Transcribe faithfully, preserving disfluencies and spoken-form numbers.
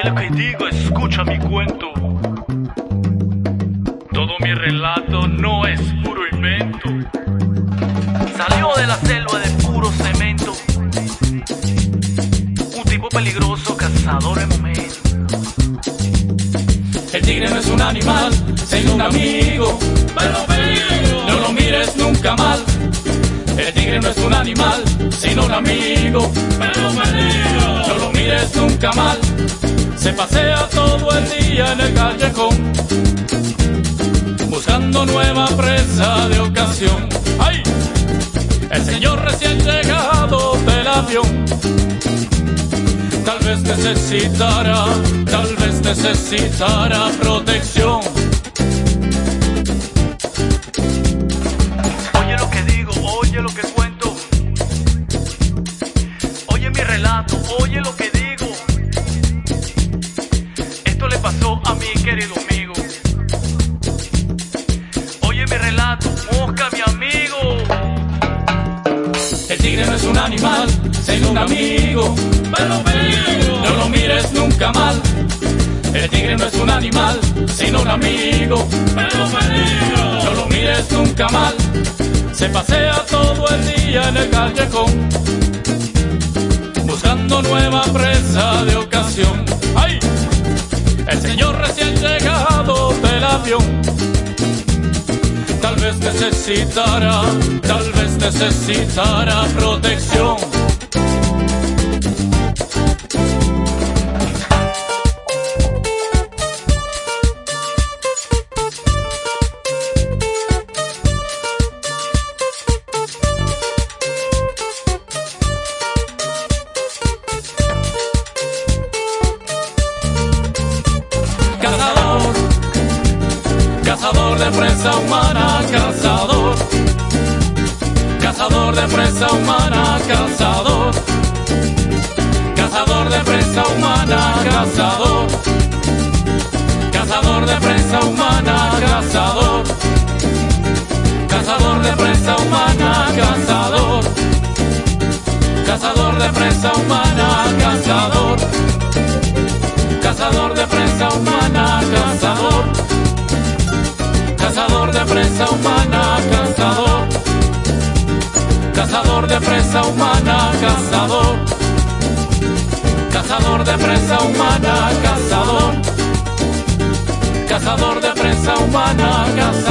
lo que digo, escucha mi cuento. Todo mi relato no es puro invento. Salió de la selva de puro cemento, un tipo peligroso, cazador de momentos. El tigre no es un animal, sino un amigo, pero peligro, no lo mires nunca mal. El tigre no es un animal, sino un amigo, pero peligro, no lo mires nunca mal. Se pasea todo el día en el callejón, buscando nueva presa de ocasión. ¡Ay! El señor recién llegado del avión, tal vez necesitará, tal vez necesitará protección. Oye lo que digo, oye lo que cuento. Oye mi relato, oye lo que digo. Esto le pasó a mi querido amigo. Oye mi relato, Mosca mi amigo. El tigre no es un animal, sino un amigo, pero peligro, no lo mires nunca mal. El tigre no es un animal, sino un amigo, pero peligro, no lo mires nunca mal. Se pasea todo el día en el callejón, buscando nueva presa de ocasión. ¡Ay! El señor recién llegado del avión, tal vez necesitará, tal vez necesitará protección. Cazador, cazador de presa humana, cazador, cazador de presa humana, cazador, cazador de presa humana, cazador, cazador de presa humana, cazador, cazador de presa humana, cazador, cazador de presa humana, cazador, cazador de presa humana, cazador, cazador de presa humana, cazador, cazador de presa humana, cazador, cazador de presa humana, cazador, cazador de presa humana, cazador.